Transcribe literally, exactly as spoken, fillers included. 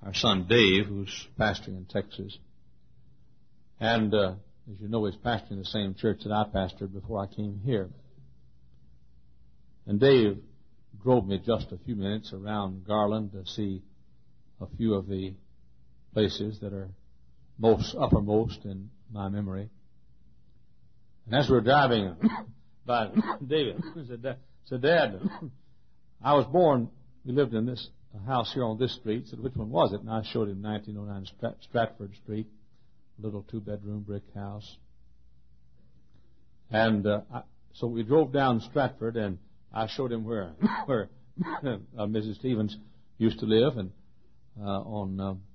our son Dave, who's pastoring in Texas. And uh, as you know, he's pastoring the same church that I pastored before I came here. And Dave drove me just a few minutes around Garland to see a few of the places that are most uppermost in my memory. And as we were driving by, David said, said, Dad, I was born, we lived in this house here on this street. Said, which one was it? And I showed him nineteen oh nine Strat- Stratford Street, a little two-bedroom brick house. And uh, I, so we drove down Stratford, and I showed him where where uh, Missus Stevens used to live, and uh, on uh,